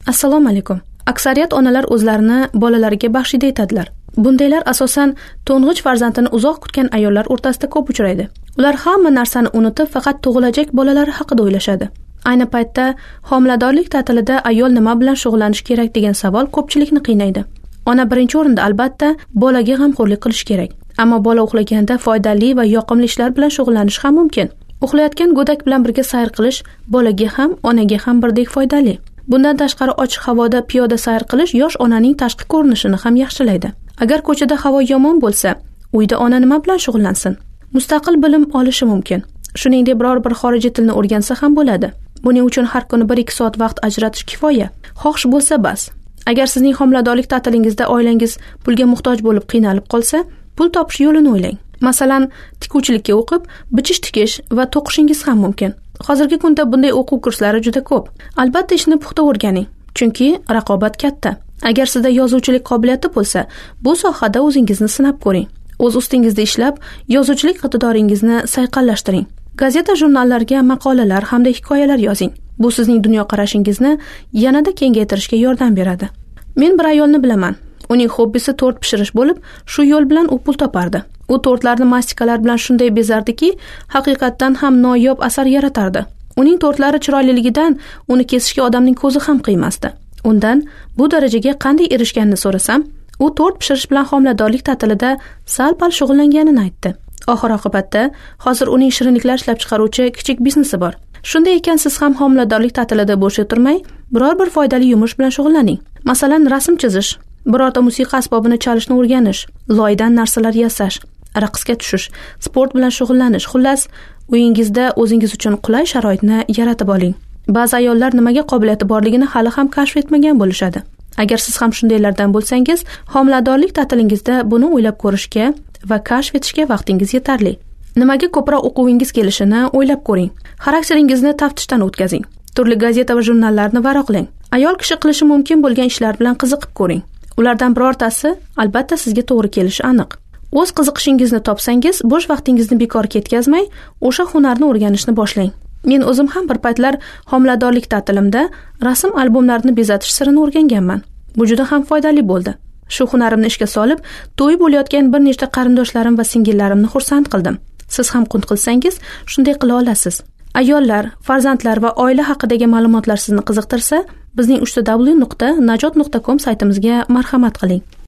Assalomu alaykum. Aksariyat onalar o'zlarini bolalariga baxshida etadilar. Bundaylar asosan to'ng'ich farzandini uzoq kutgan ayollar o'rtasida ko'p uchraydi. Ular hamma narsani unutib, faqat tug'ilajak bolalari haqida o'ylashadi. Ayni paytda homiladorlik ta'tilida ayol nima bilan shug'ullanish kerak degan savol ko'pchilikni qiynaydi. Ona birinchi o'rinda albatta bolaga g'amxo'rlik qilish kerak. Ammo bola uxlaganda foydali va yoqimli ishlar bilan shug'ullanish ham mumkin. Uxlayotgan go'dak bilan birga sayr qilish bolaga ham, onaga ham birdek foydali. Bundan tashqari ochiq havoda piyoda sayr qilish yosh onaning tashqi ko'rinishini ham yaxshilaydi. Agar ko'chada havo yomon bo'lsa, uyda ona nima bilan shug'ullansin? Mustaqil bilim olishi mumkin. Shuningdek, biror bir xorijiy tilni o'rgansa ham bo'ladi. Buning uchun har kuni 1-2 soat vaqt ajratish kifoya. Xohish bo'lsa bas. Agar sizning homiladorlik ta'tilingizda oilangiz pulga muhtoj bo'lib qiynalib qolsa, pul topish yo'lini o'ylang. Masalan, tikuvchilikka o'qib, bichish tikish va to'qishingiz ham mumkin. Hozirgi kunda bunday o'quv kurslari juda ko'p. Albatta ishni puxta o'rganing, chunki raqobat katta. Agar sizda yozuvchilik qobiliyati bo'lsa, bu sohada o'zingizni sinab ko'ring. O'z ustingizda ishlab, yozuvchilik iqtidoringizni sayqallashtiring. Gazeta, jurnallarga maqolalar hamda hikoyalar yozing. Bu sizning dunyoqarashingizni yanada kengaytirishga yordam beradi. Men bir ayolni bilaman. Uning hobbisi tort pishirish bo'lib, shu yo'l bilan u pul topardi. U tortlarni mastikalar bilan shunday bezardiki, haqiqatdan ham noyob asar yaratardi. Uning tortlari chiroyliligidan uni kesishga odamning ko'zi ham qiymasdi. Undan bu darajaga qanday erishganini so'rasam, u tort pishirish bilan homiladorlik ta'tilida sal-pal shug'ullanganini aytdi. Oxir-oqibatda hozir uning shirinliklar ishlab chiqaruvchi kichik biznesi bor. Shunday ekan, siz ham homiladorlik ta'tilida bo'sh o'tirmay, biror bir foydali yumush bilan shug'ullaning. Masalan, rasm chizish, birorta musiqa asbobini chalishni o'rganish, loydan narsalar yasash, raqsga tushish, sport bilan shug'ullanish, xullas, uyingizda o'zingiz uchun qulay sharoitni yaratib oling. Ba'zi ayollar nimaga qobiliyati borligini hali ham kashf etmagan bo'lishadi. Agar siz ham shundaylardan bo'lsangiz, homiladorlik ta'tilingizda buni o'ylab ko'rishga va kashf etishga vaqtingiz yetarli. Nimaga ko'proq o'quvingiz kelishini o'ylab ko'ring. Xarakteringizni taftishdan o'tkazing. Turli gazeta va jurnallarni varaqlang. Ayol kishi qilishi mumkin bo'lgan ishlar bilan qiziqib ko'ring. Ulardan birortasi albatta sizga to'g'ri kelishi aniq. O'z qiziqishingizni topsangiz, bo'sh vaqtingizni bekor ketkazmay, o'sha hunarni o'rganishni boshlang. Men o'zim ham bir paytlar homiladorlik ta'tilimda rasm albomlarini bezatish sirini o'rganganman. Bu juda ham foydali bo'ldi. Shu hunarimni ishga solib, to'y bo'layotgan bir nechta qarindoshlarim va singillarimni xursand qildim. Siz ham qunt qilsangiz, shunday qila olasiz. Ayollar, farzandlar va oila haqidagi ma'lumotlar sizni qiziqtirsa, bizning 3w.najot.com saytimizga marhamat qiling.